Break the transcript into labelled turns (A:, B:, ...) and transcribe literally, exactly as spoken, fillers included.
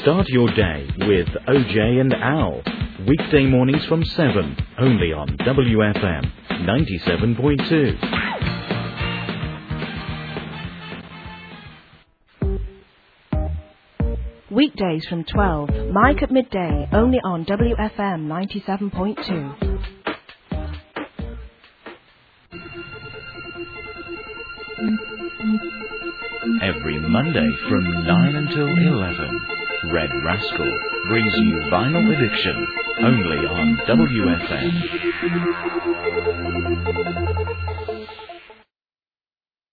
A: Start your day with O J and Al. Weekday mornings from seven, only on W F M ninety-seven point two.
B: Weekdays from twelve, Mike at midday, only on W F M ninety-seven point two.
A: Every Monday from nine until eleven, Red Rascal brings you Vinyl Addiction, only on W F M.